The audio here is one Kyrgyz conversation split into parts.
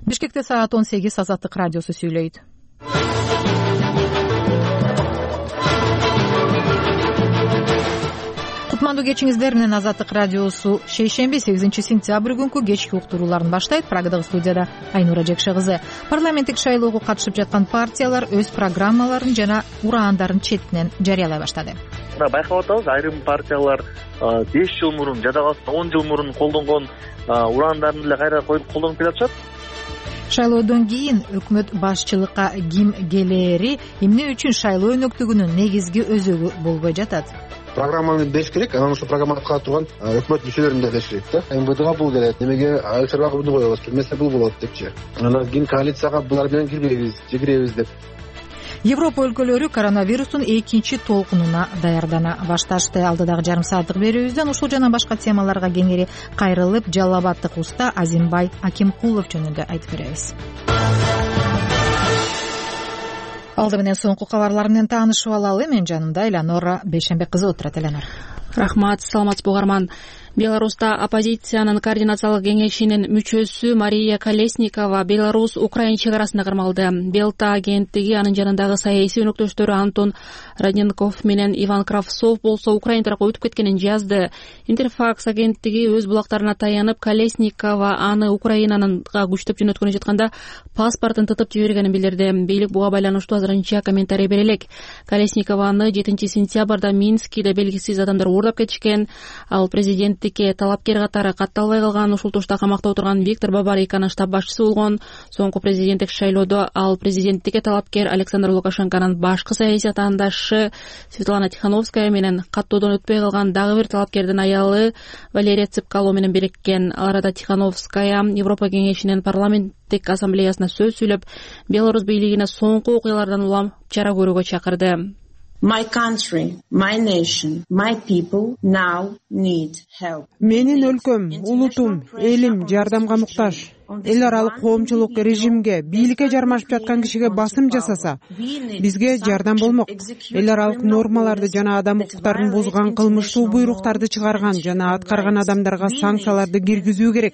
Бишкекте саат 18 Азаттык радиосу сүйлөйт. Кутмандуу кечиңиздер менен Азаттык радиосу шейшемби 8-сентябрь күнкү кечки уктурууларын баштайт. Прагадагы студияда Айнура Жекше кызы. Парламенттик шайлоого катышып жаткан партиялар өз программаларын жана ураандарын четинен жарыялай баштады. Байкап атабыз, айрым партиялар 5 жыл мурун жада калса 10 жыл мурун колдонгон ураандарын эле кайра колдонуп келатышат. Шайлоодон кийин өкмөт башчылыкка ким келери эмне үчүн шайлоо өнөктүгүнүн негизги өзөгү болбой жатат? Программаны бериш керек, анан ошол программаны аткарып турган өкмөт мүчөлөрүн да бериш керек да. МВДга бул келет, немеге АСРга буну коебуз, эмесе бул болот депчи. Анан кийин коалицияга булар менен кирбейбиз деп. Европа өлкөлөрү коронавирустун экинчи толкунуна даярдана башташты. Алдыдагы жарым сааттык берүүбүздөн ушул жана башка темаларга кеңири кайрылып, Жалал Абадтык уста Азимбай Акимкулов жөнүндө айтып беребиз. Алды менен соңку кабарлар менен таанышып алалы. Мен жанымда Эланора Бейшембек кызы отурат. Эланор. Рахмат, саламатсызбы угарман. Беларуста оппозициянын координациялык кеңешинин мүчөсү Мария Колесникова Беларусь-Украин чек арасында кармалды. Белта агенттиги анын жанындагы саясий өнөктөштөрү Антон Родненков менен Иван Кравцов болсо Украин тарапка өтүп кеткенин жазды. Интерфакс агенттиги өз булактарына таянып, Колесникова аны Украинанынга күчтөп жөнөткөнү жатканда паспортун тытып жибергенин билдирди. Бийлик буга байланыштуу азырынча комментарий бере элек. Колесникованы 7-сентябрда Минскиде белгисиз адамдар уурдап кетишкен. Ал президенттикке талапкер катары катталбай калган, ушул тушта камакта отурган Виктор Бабариканын штаб башчысы болгон. Соңку президенттик шайлоодо ал президенттикке талапкер Александр Лукашенконун башкы саясий атаандашы Светлана Тихановская менен каттоодон өтпөй калган дагы бир талапкердин аялы Валерия Цыпкало менен бириккен. Ал арада Тихановская Европа кеңешинин парламенттик ассамблеясына сөз сүйлөп, Беларусь бийлигине соңку окуялардан улам чара көрүүгө чакырды. My country, my nation, my people now need help. Менин өлкөм, улутум, элим жардамга муктаж. Эл аралык коомчулук режимге, бийликке жармашып жаткан кишиге басым жасаса, бизге жардам болмок. Эл аралык нормаларды жана адам укуктарын бузган, кылмыштуу буйруктарды чыгарган жана аткарган адамдарга санкцияларды киргизүү керек.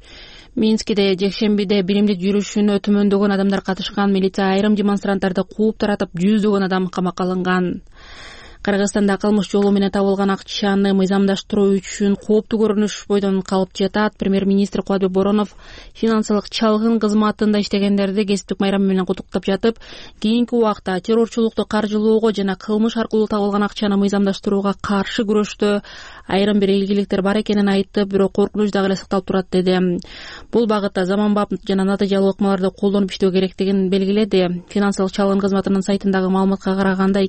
Минскиде жекшембиде биримдик жүрүшүнө төмөндөгөн адамдар катышкан. Милиция айрым демонстранттарды кууп таратып, 100 адам камакка алынган. Кыргызстанда кылмыш жолу менен табылган акчаны мыйзамдаштыруу үчүн кооптуу көрүнүш бойдон калып жатат. Премьер-министр Кубатбек Боронов финансылык чалгын кызматында иштегендерди кесиптик майрамы менен куттуктап жатып, кийинки убакта террорчулукту каржылоого жана кылмыш аркылуу табылган акчаны мыйзамдаштырууга каршы күрөштө айрым бир ийгиликтер бар экенин айтып, бирок коркунуч дагы эле сакталып турат деди. Бул багытта заманбап жана натыйжалуу ыкмаларды колдонуп иштөө керектигин белгиледи. Финансылык чалгын кызматынын сайтындагы маалыматка караганда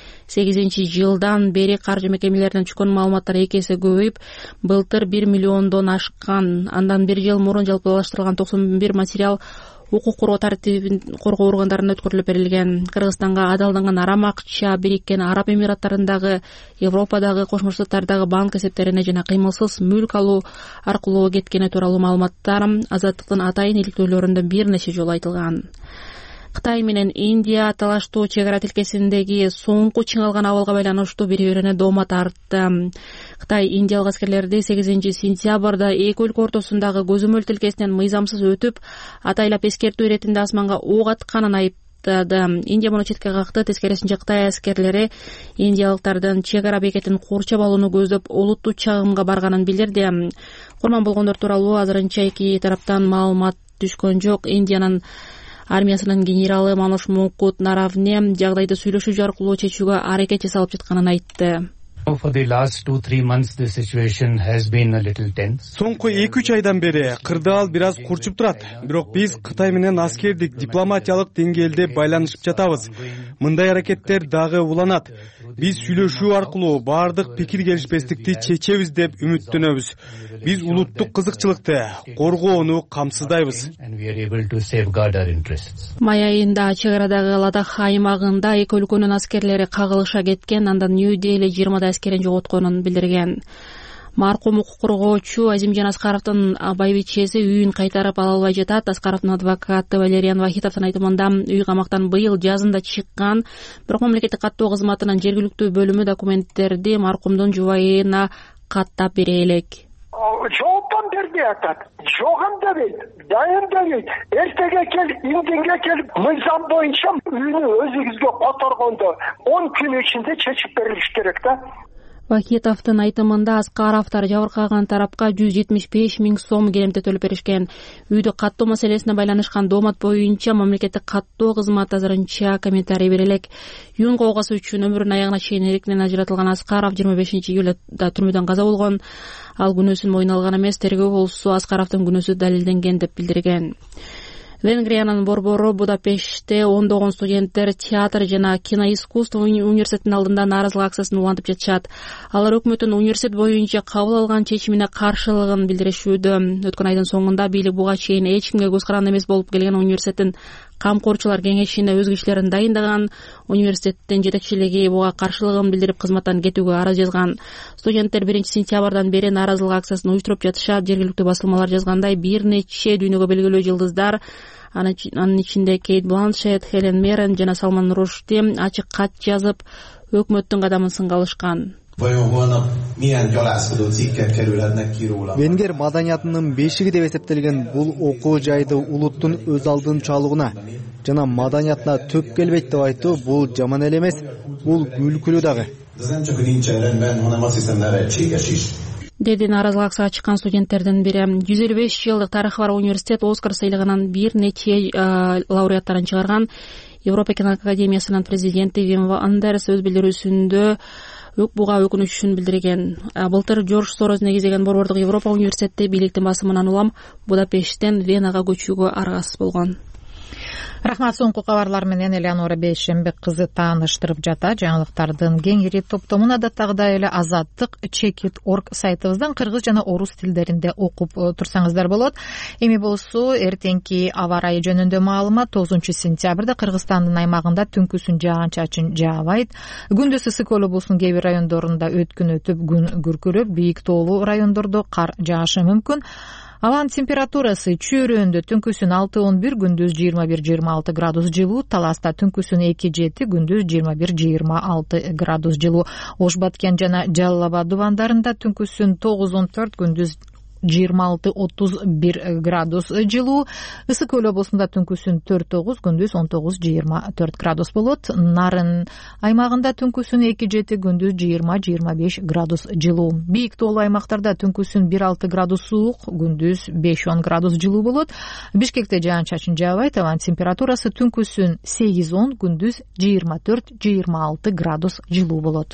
2008-жылдан бери каржы мекемелеринен түшкөн маалыматтар 2 эсе көбөйүп, былтыр 1 миллиондон ашкан. Андан 1 жыл мурун жалпылаштырылган 91 материал укук коргоо тартибин коргоо органдарына өткөрүлүп берилген. Кыргызстанга адалданган арам акча Бириккен Араб Эмираттарындагы, Европадагы, Кошмо Штаттардагы банк эсептерине жана кыймылсыз мүлк алуу аркылуу кеткени тууралуу маалыматтар Азаттыктын атайын иликтөөлөрүндө бир нече жолу айтылган. Кытай менен Индия талаштуу чек ара тилкесиндеги соңку чыңалган абалга байланыштуу бири-бирине доoma тартты. Кытай индиялык аскерлерди 8-сентябрда эки өлкө ортосундагы көзөмөл тилкесинен мыйзамсыз өтүп, атайлап эскертүү иретинде асманга ок атканын айыптады. Индия муну четке какты. Тескерисинче Кытай аскерлери индиялыктардын чек ара бекетин курчап алууну көздөп, олуттуу чагымга барганын билдирди. Курман болгондор тууралуу азырынча эки тараптан маалымат түшкөн жок. Индиянын армиясынын генералы Мануш Мукут Наравне жагдайды сүйлөшүү аркылуу чечүүгө аракет жасалып жатканын айтты. For the last 2-3 months the situation has been a little tense. Соңку 2-3 айдан бери кырдаал бир аз курчуп турат. Бирок биз Кытай менен аскердик, дипломатиялык деңгээлде байланышып жатабыз. Мындай аракеттер дагы уланат. Биз сүйлөшүү аркылуу баардык пикир келишпестикти чечебиз деп үмүттөнөбүз. Биз улуттук кызыкчылыкты коргоону камсыздайбыз. Май айында чек арадагы Ладах аймагында эки өлкөнүн аскерлери кагылыша кеткен, андан Нью-Дели 20 аскерин жоготконун билдирген. Маркум укук коргоочу Азимжан Аскаровдун байбичеси үйүн кайтарып ала албай жатат. Аскаровдун адвокаты Валериан Вахитовдун айтымында үй камактан быйыл жазында чыккан, бирок мамлекеттик каттоо кызматынын жергиликтүү бөлүмү документтерди маркумдун жубайына каттап бере элек. жооптон бербей атат. Жогам дебейт, дайым дебейт. Эртеге келип, индинге келип, мыйзам боюнча үйүнү өзүңүзгө которгондо 10 күн ичинде чечип берилиш керек да. Вахитовдун айтымында Аскаровдор жабыркаган тарапка 175 000 сом керемте төлөп беришкен. Үйдү каттоо маселесине байланышкан доомат боюнча мамлекеттик каттоо кызматы азырынча комментарий бере элек. Юн кылгасы үчүн өмүрүнүн аягына чейин эркинен ажыратылган Аскаров 25-июлда түрмөдөн каза болгон. Ал күнөөсүн мойнуна алган эмес, тергөө болсо Аскаровдун күнөөсү далилденген деп билдирген. Венгриянын борбору Будапештте ондогон студенттер театр жана киноискусство университетинин алдында нааразылык акциясын улантып жатышат. Алар өкмөттүн университет боюнча кабыл алган чечимине каршылыгын билдиришүүдө. Өткөн айдын соңунда бийлик буга чейин эч кимге көз каранды эмес болуп келген университеттин камкорчулар кеңешине өз кишилерин дайындаган. Университеттин жетекчилиги буга каршылыгын билдирип кызматтан кетүүгө арыз жазган. Студенттер 1-сентябрдан бери нааразылык акциясын уюштуруп жатышат. Жергиликтүү басылмалар жазгандай, бир нече дүйнөгө белгилүү жылдыздар, анын ичинде Кейт Бланшетт, Хелен Мерен жана Салман Рушди ачык кат жазып, өкмөттүн кадамын сынга алышкан. Венгер маданиятынын бешиги деп эсептелген бул окуу жайды улуттун өз алдынчалыгына жана маданиятына төк келбейт деп айтуу бул жаман эле эмес, бул күлкүлүү дагы. Деди нааразылык акцияга чыккан студенттердин бири. 155 жылдык тарыхы бар университет Оскар сыйлыгынын бир нече лауреаттарын чыгарган. Европа киноакадемиясынын президенти Вим Вандерс өз билдирүүсүндө буга өкүнүчүн билдирген. Былтыр Жорж Сорос негизеген борбордук Европа университети бийликтин басымынан улам Будапешттен Венага көчүүгө аргасыз болгон. Рахмат, соңку кабарлар менен Элеонора Бейшембек кызы тааныштырып жатат. Жаңылыктардын кеңири топтомун адаттагыдай эле Azadtik.org сайтыбыздан кыргыз жана орус тилдеринде окуп турсаңыздар болот. Эми болсо эртеңки аба ырайы жөнүндө маалымат. 9 сентябрда Кыргызстандын аймагында түнкүсүн жаан-чачын жаабайт. Күндүз ысык облусунун кээ бир райондорунда өткүн өтүп, күн күркүрөп, бийик тоолуу райондордо кар жаашы мүмкүн. Абанын температурасы Чүйрөндө түнкүсүн 6-11, күндүз 21-26 градус жылуу, Таласта түнкүсүн 2-7, күндүз 21-26 градус жылуу. Ош Баткен жана Жалал Абад дубандарында түнкүсүн 9-14, күндүз 26-31 градус жылуу. Ысык көл облусунда түнкүсүн 4-9, күндүз 19-24 градус болот. Нарын аймагында түнкүсүн 2-7, күндүз 20-25 градус жылуу. Бийик тоолуу аймактарда түнкүсүн 1-6 градус суук, күндүз 5-10 градус жылуу болот. Бишкекте жаан-чачын жаабайт. Абанын температурасы түнкүсүн 8-10, күндүз 24-26 градус жылуу болот.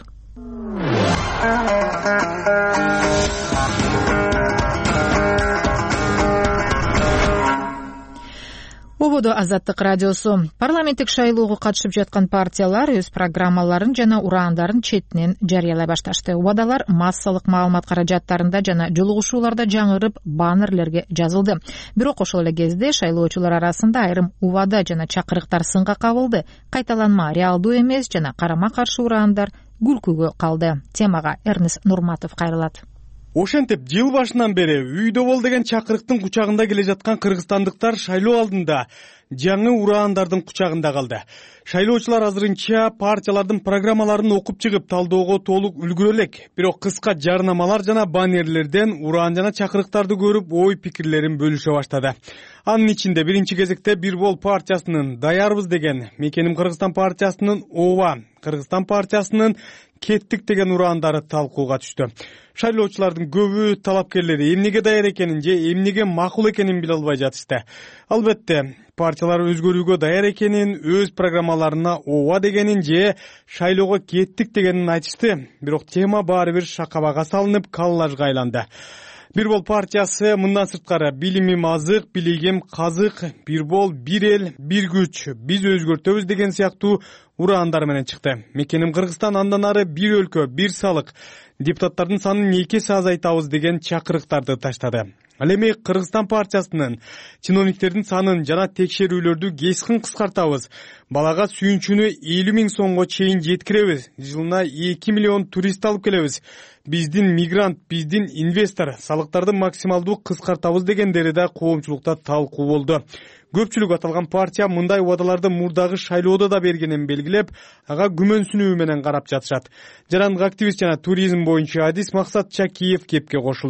Ободо Азаттык радиосу. Парламенттик шайлоого катышып жаткан партиялар өз программаларын жана ураандарын четинен жарыялай башташты. Убадалар массалык маалымат каражаттарында жана жолугушууларда жаңырып, баннерлерге жазылды. Бирок ошол эле кезде шайлоочулар арасында айрым убада жана чакырыктар сынга кабылды. Кайталанма реалдуу эмес жана карама-каршы ураандар күлкүгө калды. Темага Эрнес Нурматов кайрылат. Ошентип жыл башынан бери үйдө бол деген чакырыктын кучагында келе жаткан кыргызстандыктар шайлоо алдында жаңы ураандардын кучагында калды. Шайлоочулар азырынча партиялардын программаларын окуп чыгып талдоого толук үлгүрө элек. Бирок кыска жарнамалар жана баннерлерден ураан жана чакырыктарды көрүп ой пикирлерин бөлүшө баштады. Анын ичинде биринчи кезекте Бир бол партиясынын Даярбыз деген, Мекеним Кыргызстан партиясынын Ооба, Кыргызстан партиясынын Кеттик деген ураандары талкууга түштү. Шайлоочулардын көбү талапкерлери эмнеге даяр экенин же эмнеге макул экенин биле албай жатышты. Албетте, партиялар өзгөрүүгө даяр экенин, өз программаларына Ооба дегенин же шайлоого кеттик дегенин айтышты. Бирок тема баары бир шакабага салынып, коллажга айланды. Бир бол партиясы мындан сырткары билимим азык, билигим казык, бир бол, бир эл, бир күч, биз өзгөртөбүз деген сыяктуу ураандар менен чыкты. Мекеним Кыргызстан, андан ары бир өлкө, бир салык, депутаттардын санын 2 эсе азайтабыз деген чакырыктарды таштады. Ал эми Кыргызстан партиясынын чиновниктердин санын жана текшерүүлөрдү кескин кыскартабыз. Балага сүйүнчүнү 50 000 сомго чейин жеткиребиз. Жылына 2 миллион турист алып келебиз. Биздин мигрант, биздин инвестор, салыктарды максималдуу кыскартабыз дегендери да коомчулукта талкуу болду. Көпчүлүк аталган партия мындай убадаларды мурдагы шайлоодо да бергенин белгилеп, ага күмөнсүнүү менен карап жатышат. Жарандык активист жана туризм боюнча адис Максат Чакиев кепке кошулду.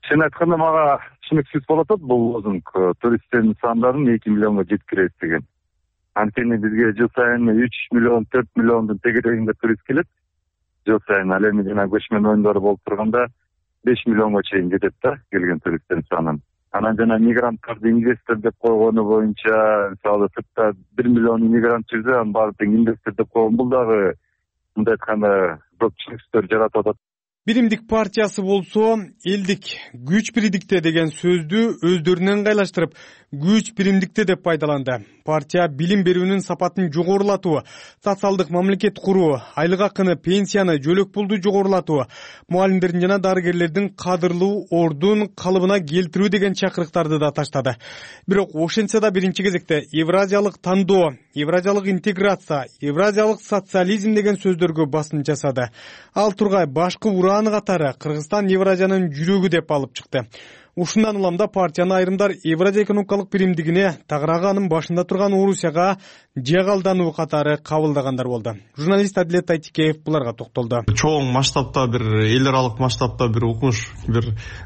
чын айтканда мага түшүнүксүз болуп атат бул лозунг туристтердин сандарын 2 миллионго жеткиребиз деген. Анткени бизге жыл сайын 3 миллион 4 миллиондун тегерегинде турист келет. Жыл сайын ал эми жана көчмөн оюндары болуп турганда 5 миллионго чейин жетет да келген туристтердин саны. Анан жана мигранттарды инвестор деп койгону боюнча мисалы сыртта 1 миллион иммигрант жүрсө анын баары тең инвестор деп койгон бул дагы мындай айтканда көп түшүнүксүздөр жаратып атат. Биримдик партиясы болсо элдик күч бирдикте деген сөздү өздөрүнө ыңгайлаштырып, күч биримдикте деп пайдаланды. Партия билим берүүнүн сапатын жогорулатуу, социалдык мамлекет куруу, айлык акыны, пенсияны, жөлөк пулду жогорулатуу, мугалимдердин жана дарыгерлердин кадырлуу ордун калыбына келтирүү деген чакырыктарды да таштады. Бирок ошентсе да биринчи кезекте евразиялык тандоо, евразиялык интеграция, евразиялык социализм деген сөздөргө басым жасады. Ал тургай башкы урааны катары Кыргызстан Евразиянын жүрөгү деп алып чыкты. Ушундан уламда партияны айрымдар Евразия экономикалык биримдигине, тагыраагы анын башында турган Орусияга жагалдануу катары кабылдагандар болду. Журналист Адилет Айтикеев буларга токтолду. Чоң масштабта бир эл аралык масштабта бир укмуш, бир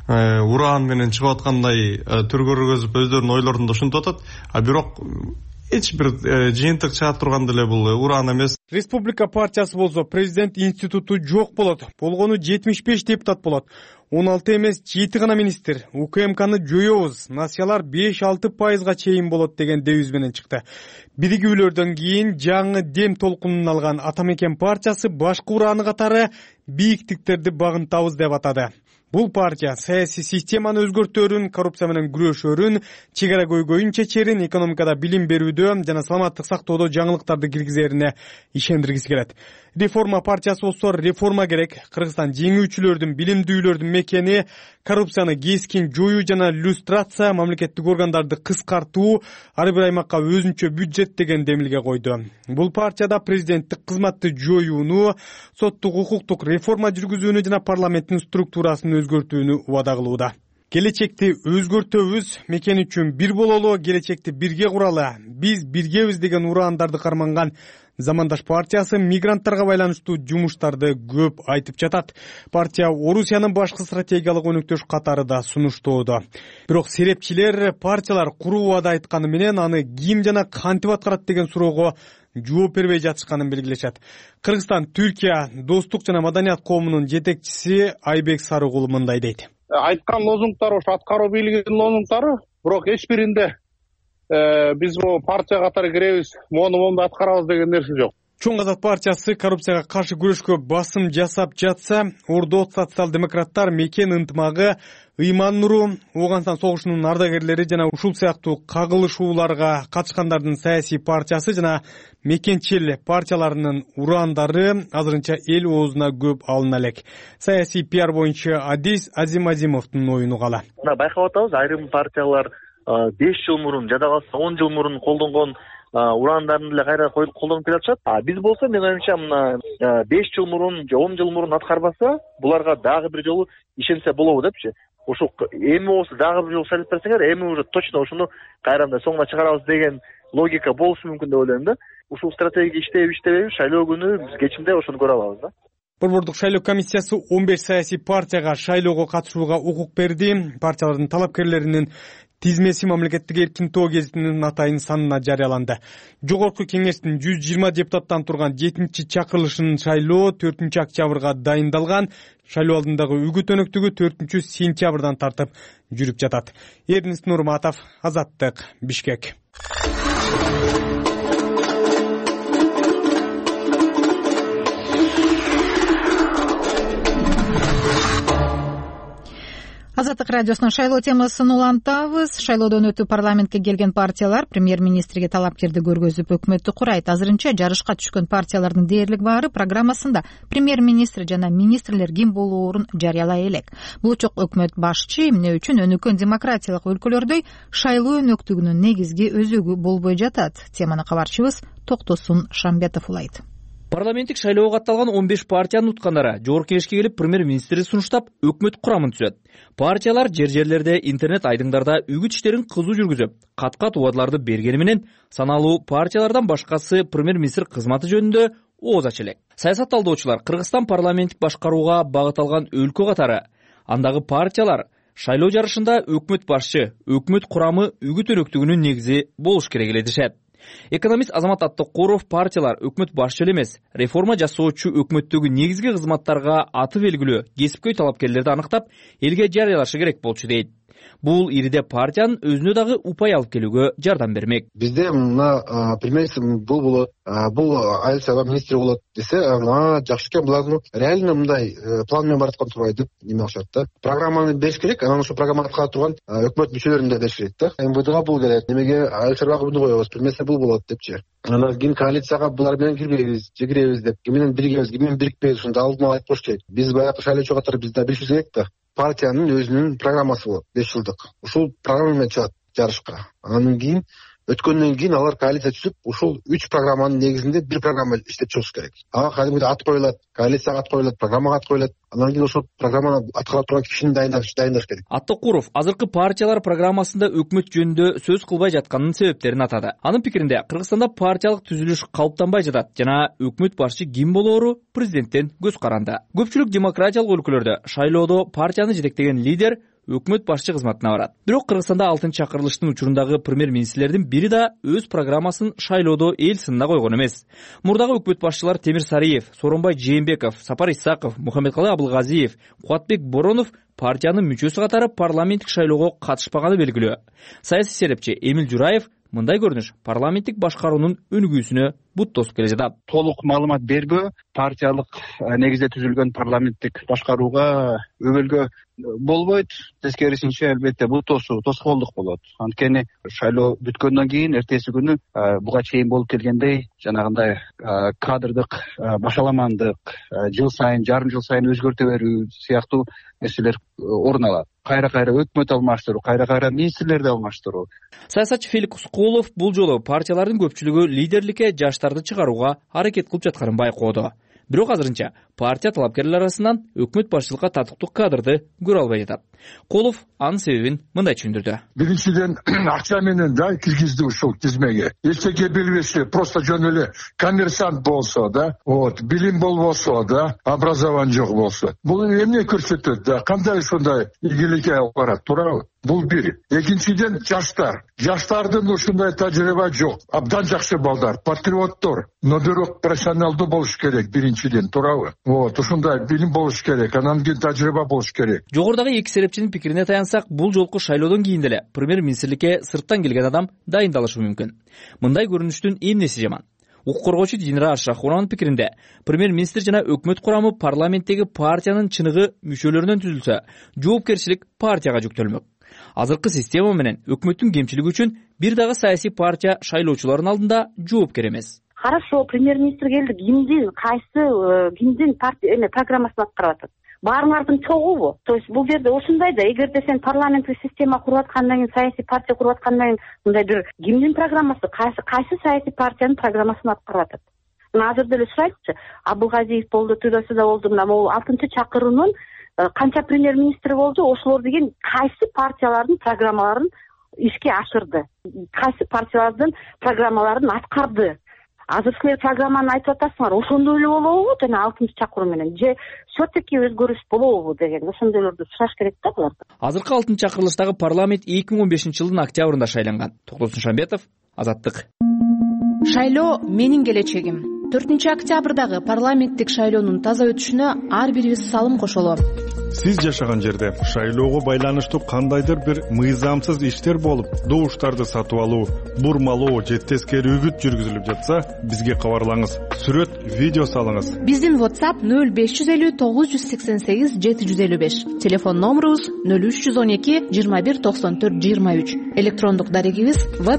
ураан менен чыгып аткандай төр көргөзүп өздөрүнүн ойлорун да ушинтип атат. Бирок эч бир жыйынтык чыга турган деле бул ураан эмес. Республика партиясы болсо президент институту жок болот. Болгону 75 депутат болот. 16 эмес 7 гана министр. УКМКны жоёбуз. Насиялар 5-6% чейин болот деген девиз менен чыкты. Биригүүлөрдөн кийин жаңы дем толкунун алган Атамекен партиясы башкы урааны катары бийиктиктерди багынтабыз деп атады. Бул партия саясий системаны өзгөртөөрүн, коррупция менен күрөшөөрүн, чек ара көйгөйүн чечерин, экономикада билим берүүдө жана саламаттык сактоодо жаңылыктарды киргизерине ишендиргиси келет. Реформа партиясы болсо реформа керек. Кыргызстан жеңүүчүлөрдүн, билимдүүлөрдүн мекени, коррупцияны кескин жоюу жана люстрация, мамлекеттик органдарды кыскартуу, ар бир аймакка өзүнчө бюджет деген демилге койду. Бул партияда президенттик кызматты жоюуну, соттук укуктук реформа жүргүзүүнү жана парламенттин структурасын өзгөртүүнү убада кылууда. Келечекти өзгөртөбүз, мекен үчүн бир бололу, келечекти бирге куралы, биз биргебиз деген ураандарды карманган Замандаш партиясы мигранттарга байланыштуу жумуштарды көп айтып жатат. Партия Орусиянын башкы стратегиялык өнөктөш катары да сунуштоодо. Бирок серепчилер партиялар куруу убада айтканы менен аны ким жана кантип аткарат деген суроого жооп бербей жатышканын белгилешет. Кыргызстан Түркия достук жана маданият коомунун жетекчиси Айбек Сарыгул мындай дейт. Айткан лозунгдар ошо аткаруу бийлигинин лозунгдары, бирок эч биринде биз бул партия катары киребиз, мону аткарабыз деген нерсе жок. Чоң Азат партиясы коррупцияга каршы күрөшкө басым жасап жатса, Ордо социал-демократтар мекен ынтымагы, ыйман нуру, Ооган согушунун ардагерлери жана ушул сыяктуу кагылышууларга катышкандардын саясий партиясы жана мекенчил партияларынын ураандары азырынча эл оозуна көп алына элек. Саясий пиар боюнча Адис Азимовдун оюн угалы. Мына байкап атабыз, айрым партиялар 5 жыл мурун жада калса 10 жыл мурун колдонгон ураандарын деле кайра колдонуп келатышат. Биз болсо мен оюмча мына 5 жыл мурун же 10 жыл мурун аткарбаса, буларга дагы бир жолу ишенсе болобу депчи. Ошо эми болсо дагы бир жолу шайлап берсеңер, эми уже точно ошону кайранда соңуна чыгарабыз деген логика болушу мүмкүн деп ойлойм да. Ушул стратегия иштейби, шайлоо күнү биз кечинде ошону көрө алабыз да. Борбордук шайлоо комиссиясы 15 саясий партияга шайлоого катышууга укук берди. Партиялардын талапкерлеринин тизмеси мамлекеттик эркин тоо гезитинин атайын санына жарыяланды. Жогорку кеңештин 120 депутаттан турган 7-чи чакырылышынын шайлоо 4-октябрга дайындалган. Шайлоо алдындагы үгүт өнөктүгү 4-сентябрдан тартып жүрүп жатат. Эрнест Нурматов, Азаттык, Бишкек. Азаттык радиосунун шайлоо темасын улантабыз. Шайлоодон өтүп парламентке келген партиялар премьер-министрге талапкерди көргөзүп өкмөттү курайт. Азырынча жарышка түшкөн партиялардын дээрлик баары программасында премьер-министр жана министрлер ким болоорун жарыялай элек. Болочок өкмөт башчы эмне үчүн өнүккөн демократиялык өлкөлөрдөй шайлоо өнөктүгүнүн негизги өзөгү болбой жатат? Теманы кабарчыбыз Токтосун Шамбетов улайт. Парламенттик шайлоого катталган 15 партиянын уткандары жогорку кеңешке келип премьер-министрди сунуштап өкмөт курамын түзөт. Партиялар жер-жерлерде, интернет айдыңдарда үгүт иштерин кызуу жүргүзүп, кат-кат убадаларды бергени менен саналуу партиялардан башкасы премьер-министр кызматы жөнүндө ооз ача элек. Саясат талдоочулар Кыргызстан парламенттик башкарууга багыт алган өлкө катары, андагы партиялар шайлоо жарышында өкмөт башчы, өкмөт курамы үгүт өнөктүгүнүн негизи болуш керек эле дешет. Экономист Азамат Аттыкуров партиялар өкмөт башчы эле эмес, реформа жасоочу өкмөттөгү негизги кызматтарга аты белгилүү кесипкөй талапкерлерди аныктап, элге жарыялашы керек болчу дейт. Бул ириде партиянын өзүнө дагы упай алып келүүгө жардам бермек. Бизде мына премьер бул болот, бул айыл чарба министри болот десе, жакшы экен, булардын реально мындай план менен бараткан турбайбы деп неме кылышат да. Программаны бериш керек, анан ошол программаны аткара турган өкмөт мүчөлөрүн да бериш керек да. МВДга бул келет, немеге айыл чарбага буну коебуз, премьер бул болот депчи. Анан кийин коалицияга булар менен кирбейбиз, же киребиз деп, ким менен биригебиз, ким менен бирикпейбиз, ушунда алдын ала айтып коюш керек. Биз баягы шайлоочу катары биз да билишибиз керек да. Партиянын өзүнүн программасы болот, 5 жылдык. Ушул программа менен чыгат жарышка. Анан кийин өткөндөн кийин алар коалиция түзүп, ушул 3 программанын негизинде бир программа иштеп чыгыш керек. Ага кадимгидей ат коюлат, коалицияга ат коюлат, программага ат коюлат. Анан кийин ошол программаны аткара турган кишини дайындаш керек. Аттыкуров азыркы партиялар программасында өкмөт жөнүндө сөз кылбай жатканынын себептерин атады. Анын пикиринде Кыргызстанда партиялык түзүлүш калыптанбай жатат жана өкмөт башчы ким болоору президенттен көз каранды. Көпчүлүк демократиялык өлкөлөрдө шайлоодо партияны жетектеген лидер өкмөт башчы кызматына барат. Бирок Кыргызстанда 6-чакырылыштын учурундагы премьер-министрлердин бири да өз программасын шайлоодо эл сынына койгон эмес. Мурдагы өкмөт башчылар Темир Сариев, Сооронбай Жээнбеков, Сапар Исаков, Мухаммедкалый Абылгазиев, Кубатбек Боронов партиянын мүчөсү катары парламенттик шайлоого катышпаганы белгилүү. Саясий серепчи Эмил Жураев мындай көрүнүш парламенттик башкаруунун өнүгүүсүнө бут тосуп келе жатат. Толук маалымат бербөө партиялык негизде түзүлгөн парламенттик башкарууга өбөлгө болбойт. Тескерисинче албетте бут тоскоолдук болот. Анткени шайлоо бүткөндөн кийин эртеси күнү буга чейин болуп келгендей жанагындай кадрдык башаламандык, жыл сайын, жарым жыл сайын өзгөртө берүү сыяктуу нерселер орун алат. Кайра өкмөт алмаштыруу, кайра министрлерди алмаштыруу. Саясатчы Феликс Кулов бул жолу партиялардын көпчүлүгү лидерликке жаштарды чыгарууга аракет кылып жатканын байкоодо. Бирок азырынча партия талапкерлер арасынан өкмөт башчылыкка татыктуу кадрды көрө албай жатат. Колов анын себебин мындай түшүндүрдү. Биринчиден акча менен да киргизди ушул тизмеге. Эчтеке билбесе, просто жөн эле коммерсант болсо да, билим болбосо да, образование жок болсо. Бул эмне көрсөтөт да, кандай ушундай ийгиликке алып барат, туурабы? Бул бир. Экинчиден жаштардын ушундай тажрыйба жок. Абдан жакшы балдар, патриоттор, но бирок профессионалдуу болуш керек биринчиден, туурабы? Ушундай билим болуш керек, анан кийин тажрыйба болуш керек. Жогорудагы эки серепчинин пикирине таянсак, бул жолку шайлоодон кийин деле премьер-министрликке сырттан келген адам дайындалышы мүмкүн. Мындай көрүнүштүн эмнеси жаман? Укук коргоочу Динара Ашрахунованын пикиринде, премьер-министр жана өкмөт курамы парламенттеги партиянын чыныгы мүчөлөрүнөн түзүлсө, жоопкерчилик партияга жүктөлмөк. Азыркы система менен өкмөттүн кемчилиги үчүн бир дагы саясий партия шайлоочулардын алдында жоопкер эмес. Хорошо, премьер-министр келди, кимдин партия программасын аткарып атат. Баарыңардын чогубу? То есть бул жерде ушундай да, эгерде сен парламенттик система куруп аткандан кийин, саясий партия куруп аткандан кийин, мындай бир кимдин программасы, кайсы саясий партиянын программасын аткарып атат? Мына азыр деле сурайчы, Абылгазиев болду, Түйдөсү да болду, мына могу 6-чакыруунун канча премьер-министри болду, ошолор деген кайсы партиялардын программаларын ишке ашырды? Кайсы партиялардын программаларын аткарды? Азыр силер программаны айтып атасыңар, ошондой эле болобу жана 6-чакыруу менен же все-таки өзгөрүш болобу деген ошондойлорду сураш керек да булардан. Азыркы 6-чакырылыштагы парламент 2015-жылдын октябрында шайланган. Токтосун Шамбетов, Азаттык. Шайлоо менин келечегим. 4-октябрдагы парламенттик шайлоонун таза өтүшүнө ар бирибиз салым кошолу. Сиз жашаган жерде шайлоого байланыштуу кандайдыр бир мыйзамсыз иштер болуп, добуштарды сатып алуу, бурмалоо же тескери үгүт жүргүзүлүп жатса, бизге кабарлаңыз. Сүрөт, видео салыңыз. Биздин WhatsApp 0550 988 755. Телефон номерубуз 0312 21 94 23. Электрондук дарегибиз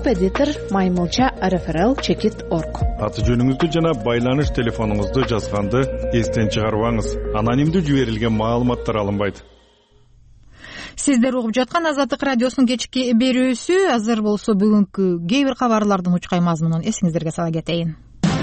webeditor@rfrl.org. Аты жөнүңүздү жана байланыш телефонуңузду жазганды эстен чыгарбаңыз. Анонимдүү жиберилген маалыматтар алынбайт. Сиздер угуп жаткан Азаттык радиосунун кечки берүүсү. Азыр болсо бүгүнкү кээ бир кабарлардын учкай мазмунун эсиңиздерге сала кетейин.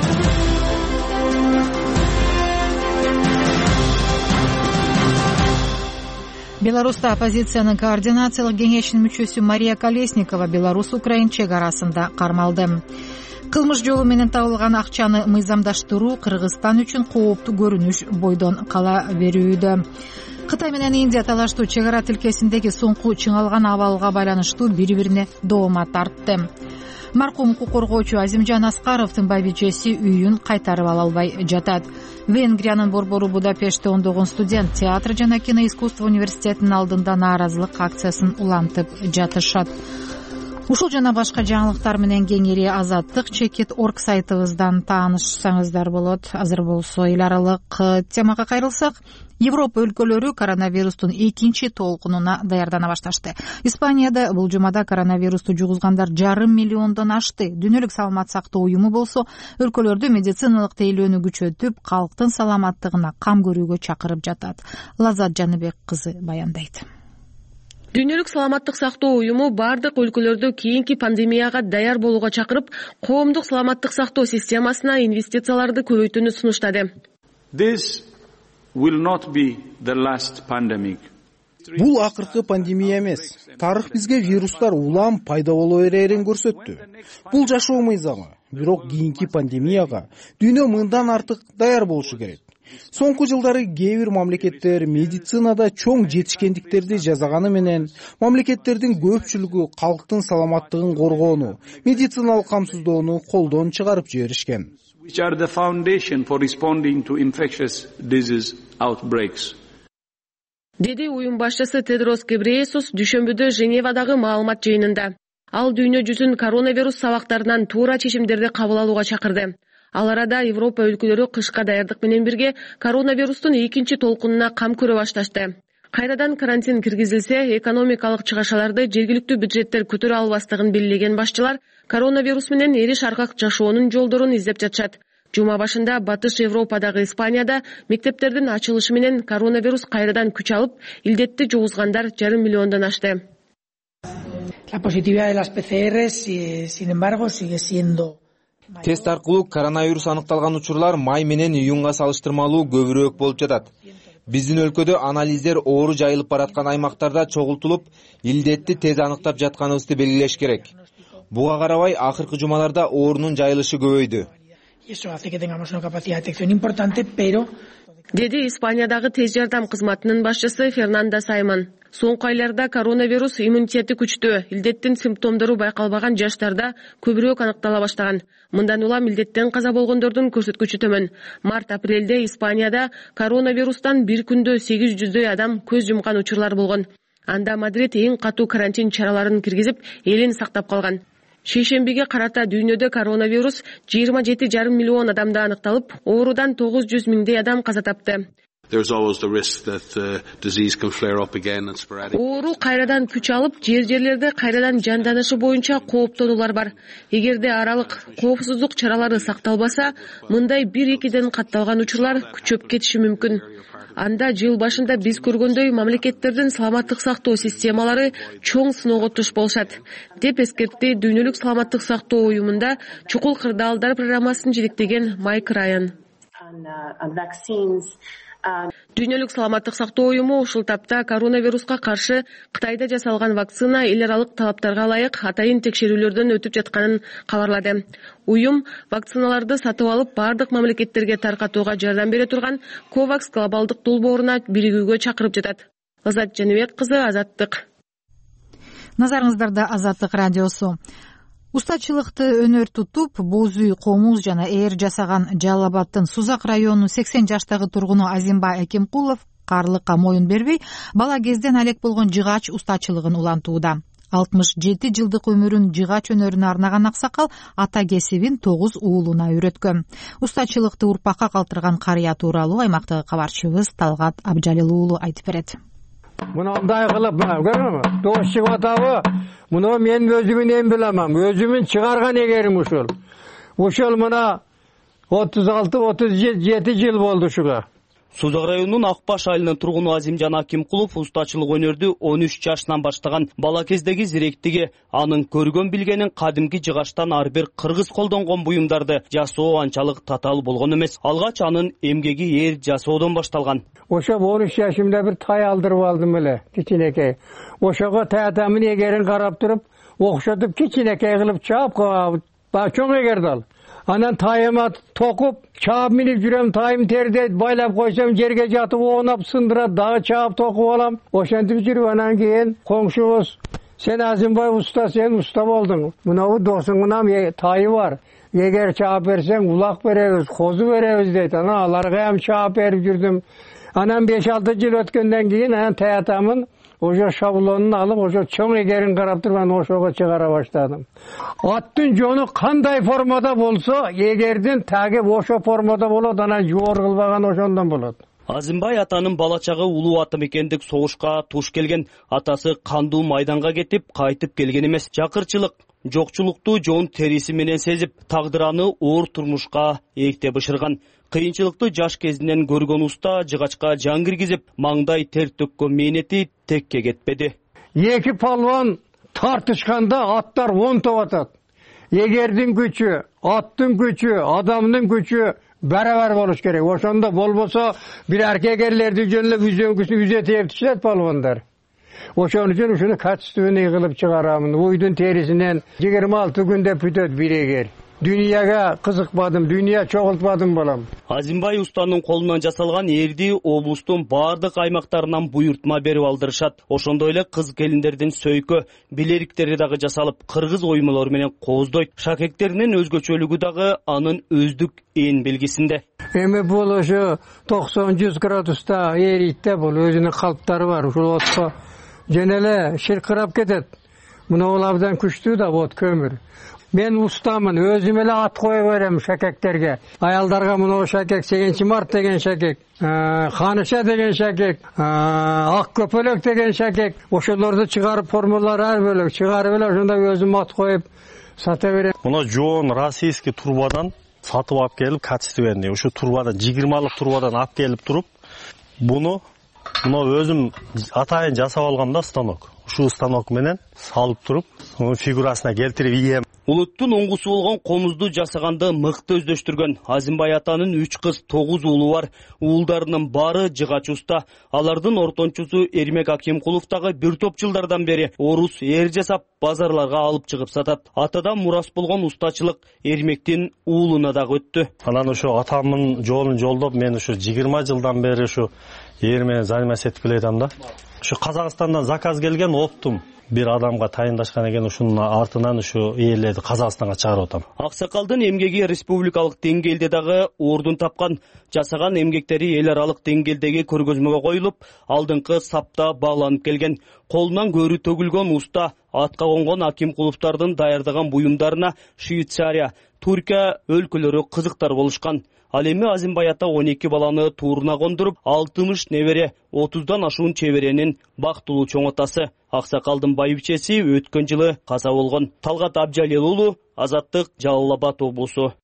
Беларуста оппозициянын координациялык кеңешинин мүчөсү Мария Колесникова Беларусь-Украин чек арасында кармалды. Кылмыш жолу менен табылган акчаны мыйзамдаштыруу Кыргызстан үчүн кооптуу көрүнүш бойдон кала берүүдө. Кытай менен Индия талаштуу чек ара тилкесиндеги соңку чыңалган абалга байланыштуу бири-бирине доомат тартты. Маркум укук коргоочу Азимжан Аскаровдун байбичеси үйүн кайтарып ала албай жатат. Венгриянын борбору Будапештте ондогон студент театр жана киноискусство университетинин алдында нааразылык акциясын улантып жатышат. Ушул жана башка жаңылыктар менен кеңири Азаттык Чекит.org сайтыбыздан таанышсаңыздар болот. Азыр болсо эл аралык темага кайрылсак, Европа өлкөлөрү коронавирустун экинчи толкунуна даярдана башташты. Испанияда бул жумада коронавирусту жугузгандар 500 миллиондон ашты. Дүйнөлүк саламат сактоо уюму болсо өлкөлөрдө медициналык тейлөөнү күчөтүп, калктын саламаттыгына кам көрүүгө чакырып жатат. Лаззат Жаныбек кызы баяндайт. Дүйнөлүк саламаттык сактоо уюму бардык өлкөлөрдө кийинки пандемияга даяр болууга чакырып, коомдук саламаттык сактоо системасына инвестицияларды көбөйтүүнү сунуштады. Бул акыркы пандемия эмес. Тарых бизге вирустар улам пайда боло берерин көрсөттү. Бул жашоо мыйзамы. Бирок кийинки пандемияга дүйнө мындан артык даяр болушу керек. Соңку жылдары кээ бир мамлекеттер медицинада чоң жетишкендиктерди жасаганы менен мамлекеттердин көпчүлүгү калктын саламаттыгын коргоону, медициналык камсыздоону колдон чыгарып жиберишкен. Деди уюм башчысы Тедрос Гебрейесус дүйшөмбүдө Женевадагы маалымат жыйынында. Ал дүйнө жүзүн коронавирус сабактарынан туура чечимдерди кабыл алууга чакырды. Ал арада Европа өлкөлөрү кышка даярдык менен бирге коронавирустун экинчи толкунуна кам көрө башташты. Кайрадан карантин киргизилсе, экономикалык чыгашаларды жергиликтүү бюджеттер көтөрө албастыгын белгилеген башчылар коронавирус менен эриш аркак жашоонун жолдорун издеп жатышат. Жума башында Батыш Европадагы Испанияда мектептердин ачылышы менен коронавирус кайрадан күч алып, илдетти жугузгандар 500 миллиондон ашты. La positividad de las PCR, sin embargo, sigue siendo Тест аркылуу коронавирус аныкталган учурлар май менен июнга салыштырмалуу көбүрөөк болуп жатат. Биздин өлкөдө анализдер оору жайылып бараткан аймактарда чогултулуп, илдетти тез аныктап жатканыбызды белгилеш керек. Буга карабай акыркы жумаларда оорунун жайылышы көбөйдү. Деди Испаниядагы тез жардам кызматынын башчысы Фернандо Саймон. Соңку айларда коронавирус иммунитети күчтүү, илдеттин симптомдору байкалбаган жаштарда көбүрөөк аныктала баштаган. Мындан улам илдеттен каза болгондордун көрсөткүчү төмөн. Март-апрелде Испанияда коронавирустан бир күндө 800 адам көз жумкан учурлар болгон. Анда Мадрид эң катуу карантин чараларын киргизип, элин сактап калган. Шейшембиге карата дүйнөдө коронавирус 27,5 миллион адамда аныкталып, оорудан 900 миңдей адам каза тапты. Оору кайрадан күч алып, жерлерде кайрадан жанданышы боюнча кооптонуулар бар. Эгерде аралык коопсуздук чаралары сакталбаса, мындай 1-2ден катталган учурлар күчөп кетиши мүмкүн. Анда жыл башында биз көргөндөй мамлекеттердин саламаттык сактоо системалары чоң сыноого туш болушат, деп эскертти Дүйнөлүк саламаттык сактоо уюмунда чукул кырдаалдар программасын жетектеген Майк Райан. Дүйнөлүк саламаттык сактоо уюму ушул тапта коронавируска каршы Кытайда жасалган вакцина эл аралык талаптарга ылайык атайын текшерүүлөрдөн өтүп жатканын кабарлады. Уюм вакциналарды сатып алып бардык мамлекеттерге таркатууга жардам бере турган COVAX глобалдык долбооруна биригүүгө чакырып жатат. Лаззат Жаныбек кызы, Азаттык. Назарыңыздарда Азаттык радиосу. Устачылыкты өнөр тутуп, боз үй, комуз жана ээр жасаган Жалал Абадтын Сузак районунун 80 жаштагы тургуну Азимбай Акимкулов карлыкка моюн бербей, бала кезден алек болгон жыгач устачылыгын улантууда. 67 жылдык өмүрүн жыгач өнөрүнө арнаган аксакал ата кесибин 9 уулуна үйрөткөн. Устачылыкты урпакка калтырган карыя тууралуу аймактагы кабарчыбыз Талгат Абжалил уулу айтып берет. Мындай кылып, көрүңүзбү? Дос чыгып атабы? Муну мен өзүмүн билемем. Өзүмүн чыгарган эгерим ушул. Ушул мына 36-37 жыл болду ушуга. Сузак районунун Акбаш айылынын тургуну Азимжан Акимкулов устачылык өнөрдү 13 жашынан баштаган. Бала кездеги зиректиги анын көргөн билгенин кадимки жыгачтан ар бир кыргыз колдонгон буюмдарды жасоо анчалык татаал болгон эмес. Алгач анын эмгеги ээр жасоодон башталган. Ошо 13 жашымда бир тай алдырып алдым эле, кичинекей. Ошого таятамын эгерин карап туруп, окшотуп кичинекей кылып чаап баягы чоң эгерди ал. Анан тайыма токуп, чаап минип жүрөм, тайым терде байлап койсом, жерге жатып оонап сындырат, дагы чаап токуп алам. Ошентип жүрүп анан кийин коңшубуз, сен Азимбай уста, сен уста болдуң. Мынабу досуңунан тайы бар. Эгер чаап берсең, улак беребиз, козу беребиз дейт. Анан аларга ham чаап берип жүрдүм. Анан 5-6 жыл өткөндөн кийин анан таятамын ошо шаблонун алып, ошо чоң эгерин карап туруп, анан ошого чыгара баштадым. Аттын жону кандай формада болсо, эгердин таги ошо формада болот, анан жоор кылбаган ошондон болот. Азимбай атанын бала чагы улуу атым экендик согушка туш келген. Атасы кандуу майданга кетип, кайтып келген эмес. Жакырчылык, жокчулукту жоон териси менен сезип, тагдыраны оор турмушка эрте бышырган. Кыйынчылыкты жаш кезинен көргөн уста жыгачка жан киргизип, маңдай тер төккөн мээнети текке кетпеди. Эки палван тартышканда аттар 10 топ атат. Эгердин күчү, аттын күчү, адамдын күчү барабар болуш керек. Ошондо болбосо бир эркек-эрлерди жөнлөп үзөңкүсүн үзе тээп түшөт палвандар. Ошон үчүн ушуну качественный кылып чыгарамын. Уйдун терисинен 26 күндө бүтөт бир эгер. Дүйнөгө кызыкпадым, дүйнөгө чогултпадым балам. Азимбай устанын колунан жасалган эрди облустун бардык аймактарынан буйртма берип алдырышат. Ошондой эле кыз келиндердин сөйкө, билериктери дагы жасалып, кыргыз оюмалары менен кооздойт. Шакектеринин өзгөчөлүгү дагы анын өздүк ээн белгисинде. Эми бул ошо 90-100 градуста эрийт, бул өзүнүн калптары бар. Ушул отко жана эле шыркырап кетет. Мына ол абдан күчтүү да вот көмүр. Мен устамын, өзүм эле ат коюп берем шакектерге. Аялдарга мына шакек 8-март деген шакек, Ханыша деген шакек, Ак көпөлөк деген шакек. Ошолорду чыгарып формулалары ар бөлөк чыгарып эле ошондо өзүм ат коюп сата берем. Мына жоон российский турбадан сатып алып келип, качественный, ушу турбадан 20-лык турбадан алып келип туруп, мына өзүм атайын жасап алгам да станок. Ушу станок менен салып туруп, анын фигурасына келтирип ийем. Улуттун оңгусу болгон комузду жасаганды мыкты өздөштүргөн. Азимбай атанын 3 кыз, 9 уулу бар. Уулдарынын баары жыгач уста. Алардын ортончусу Эрмек Акимкулов дагы бир топ жылдардан бери орус эр жасап, базарларга алып чыгып сатат. Атадан мурас болгон устачылык Эрмектин уулуна дагы өттү. Анан ошо атамдын жолун жолдоп, мен ушу 20 жылдан бери ушу эр менен заниматься этип келатам да. Ушу Казакстандан заказ келген оптум. Бир адамга тайындашкан экен, ушунун артынан ушу ээлерди Казакстанга чыгарып атам. Аксакалдын эмгеги республикалык деңгээлде дагы ордун тапкан. Жасаган эмгектери эл аралык деңгээлдеги көргөзмөгө коюлуп, алдыңкы сапта бааланып келген. Колунан көрү төгүлгөн уста атка конгон Акимкуловдордун даярдаган буюмдарына Швейцария, Туркия өлкөлөрү кызыктар болушкан. Ал эми Азимбай ата 12 баланы тууруна кондуруп, 60 небере, 30дан ашуун чеберенин бактылуу чоң атасы. Аксакалдын байбичеси өткөн жылы каза болгон. Талгат Абжалил уулу, Азаттык, Жалал Абад облусу.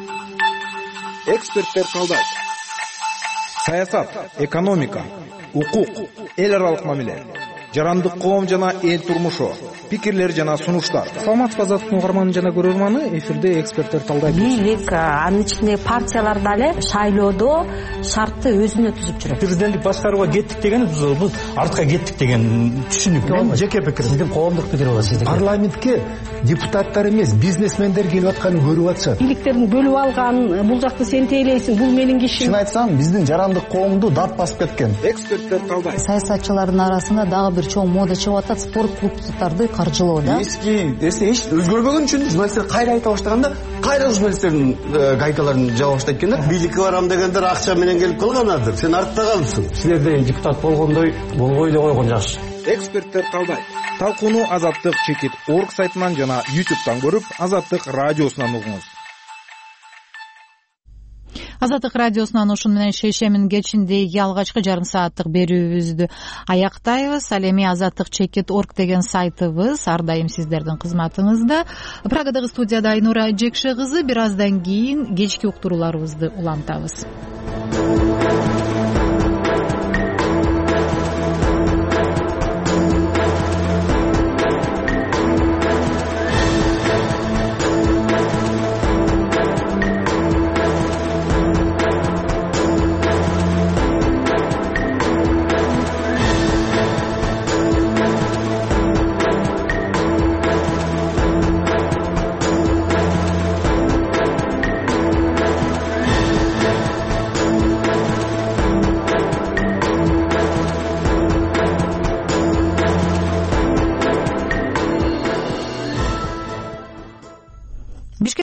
Эксперттер талдайт. Саясат, экономика, укук, эл аралык мамиле, жарандык коом жана эл турмушу, пикирлер жана сунуштар. Саламатсызбы Азаттык угарманы жана көрөрманы, эфирде эксперттер талдайт. Бийлик, анын ичинде партиялар дагы шайлоодо шартты өзүнө түзүп жүрөт. Президенттик башкарууга кеттик деген биз артка кеттик деген түшүнүк. Мен жеке пикирим. Сиздин коомдук пикир болот сиздин. Парламентке депутаттар эмес, бизнесмендер келип атканын көрүп атышат. Бийликтерин бөлүп алган, бул жакты сен тейлейсиң, бул менин кишим. Чын айтсам, биздин жарандык коомду дат басып кеткен. Эксперттер талдайт. Саясатчылардын арасында дагы бир чоң мода чыгып атат, спорт клубдарды каржылоо да. Эч өзгөрбөгөн үчүн журналисттер кайра айта баштаганда, кайра журналисттердин гайкаларын жаба баштайт экендер. Бийликке барам дегендер акча менен келип калганадыр. Сен артта калыпсың. Силер деген депутат болгондой болбой эле койгон жакшы. Эксперттер талдайт. Талкууну Азаттык чекит орг сайтынан жана YouTube'дан көрүп, Азаттык радиосунан угуңуз. Азаттык радиосунан ушун менен шейшембинин кечинде алгачкы жарым сааттык берүүбүздү аяктайбыз. Ал эми Азаттык чекит орг деген сайтыбыз ар дайым сиздердин кызматыңызда. Прагадагы студияда Айнура Жекше кызы. Бир аздан кийин кечки уктурууларыбызды улантабыз.